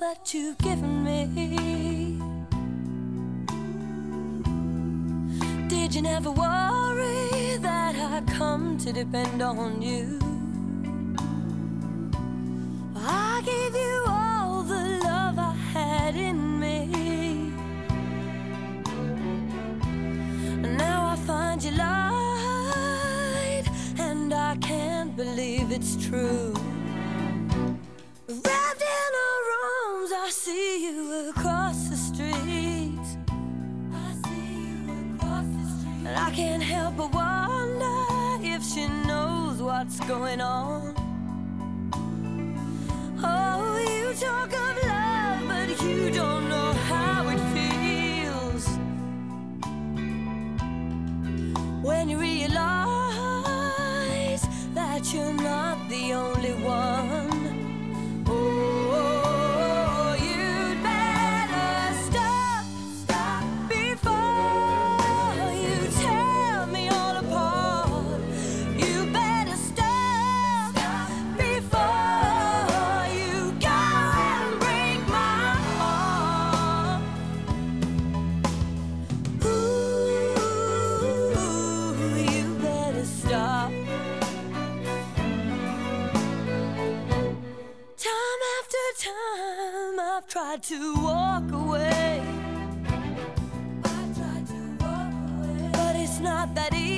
that you've given me. Did you never worry that I'd come to depend on you? I gave you all the love I had in me. Now I find you lied, and I can't believe it's true. Wrapped in her arms, I see you across the street. And I can't help but wonder if she knows what's going on. Oh, you talk of love, but you don't know how it feels when you realize that you're not the only one. Oh, you'd better stop before you tear me all apart. You better stop before you go and break my heart. Ooh, you better stop. Time after time I've tried to walk away, but it's not that easy.